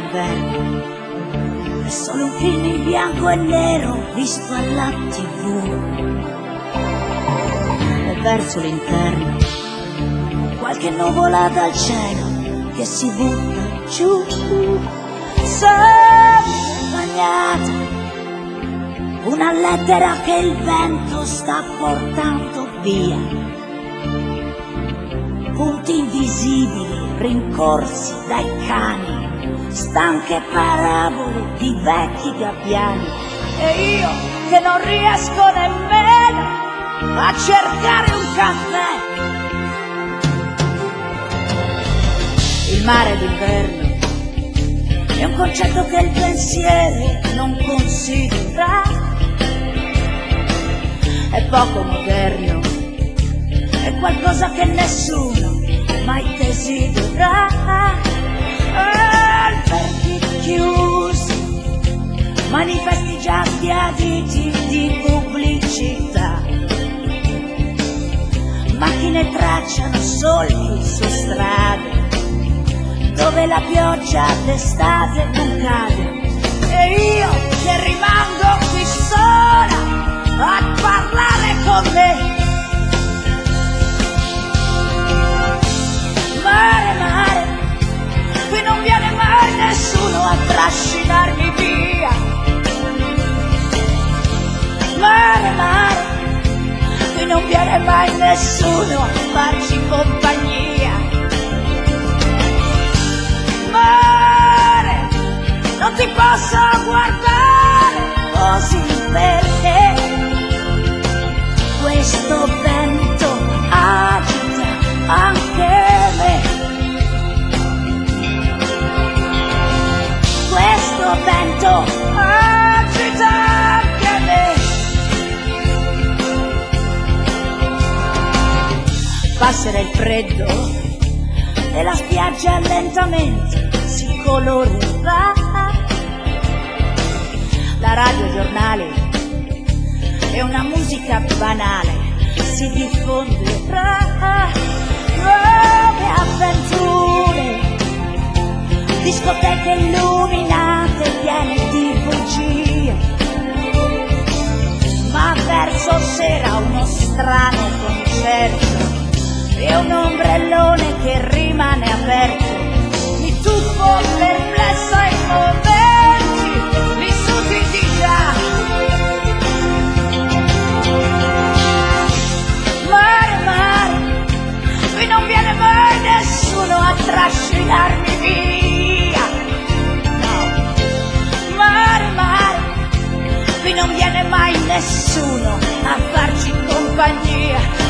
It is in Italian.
d'inverno è solo un film in bianco e nero visto alla TV. E verso l'interno qualche nuvola dal cielo che si butta giù, sempre bagnata, una lettera che il vento sta portando via, punti invisibili rincorsi dai cani, stanche parabole di vecchi gabbiani, e io che non riesco nemmeno a cercare un caffè. Il mare d'inverno è un concetto che il pensiero non considera, è poco moderno, è qualcosa che nessuno mai desidera. Alberghi chiusi, manifesti già aditi di pubblicità, macchine tracciano solchi su strade dove la pioggia d'estate non cade, e io che rimango qui sola a parlare con me. Mare, mare, qui non viene mai nessuno a trascinarmi via. Mare, mare, qui non viene mai nessuno a farci compagnia. Mare, non ti posso guardare così perché questo vento agita anche me. Questo vento agita anche me. Passerà il freddo e la spiaggia lentamente si colorerà. La radio giornale è una musica banale, si diffonderà. Nuove avventure, discoteche illuminate piene di bugie, ma verso sera uno strano concerto e un ombrellone che rimane aperto. Mi tuffo perplesso ai momenti vissuti di già. Mare, mare, qui non viene mai nessuno a trascinarmi via. No, mare, mare, qui non viene mai nessuno a farci compagnia.